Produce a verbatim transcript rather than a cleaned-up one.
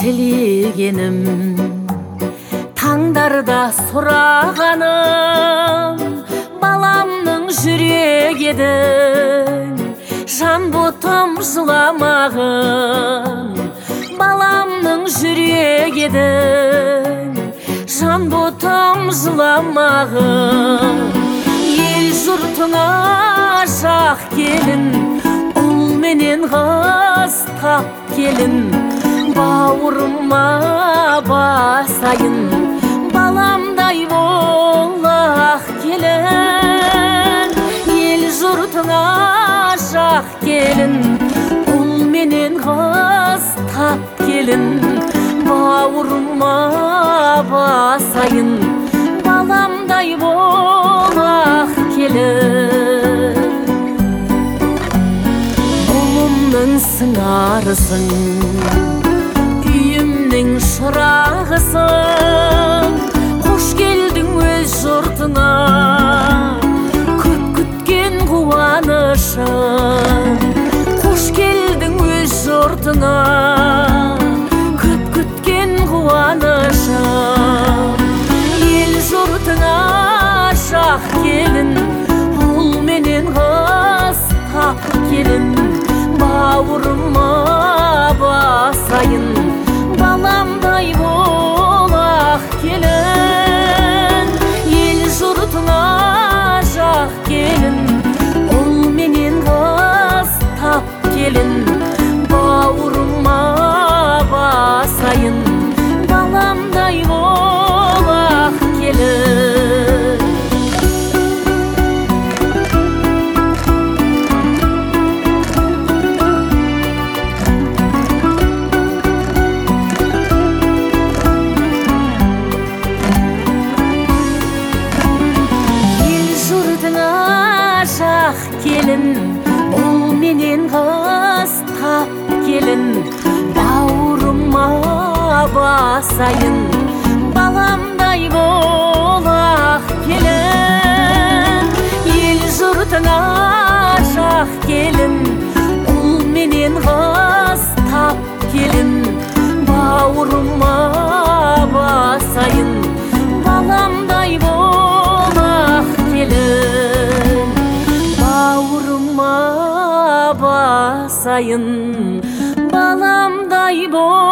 тілегенім, таңдарда сұрағаным, баламның жүрек едің, жан ботам жыламағын. Баламның жүрек едің, жан ботам жыламағын. Ел жұртыңа жақ келін, ұл менен қыз тап келін, бауырыма басайын, баламдай болақ келін. Ел жұртыңа жақ келін, ұл менен қыз тап келін, бауырыма басайын, баламдай болақ келін. Ұлымның сыңарысың, үйімнің шырағысың, қош келдің өз жұртыңа, көп күткен қуанышың. Қош келдің өз жұртыңа, көп күткен қуанышың. Ел жұртыңа жақ келін, ұл менен қыз тап келін, бауырыма басайын, баламдай болақ келін. Ел жұртыңа жақ келін, ұл менен қыз тап келін, бауырыма басайын, баламдай болақ келін. Жақ келін, ұл менен қыз тап келін, бауырыма басайын, баламдай болақ келін. Ел жұртыңа жақ келін, ұл менен қыз тап келін, бауырыма басайын, баламдай болақ келін. Бауырыма басайын, баламдай бол